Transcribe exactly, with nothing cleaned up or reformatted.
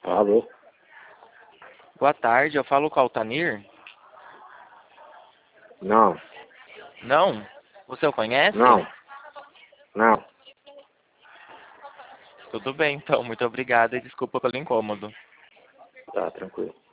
Alô? Boa tarde, eu falo com o Altanir? Não, Não? Você o conhece? não, não. Tudo bem, então. Muito obrigado e desculpa pelo incômodo. Tá, tranquilo.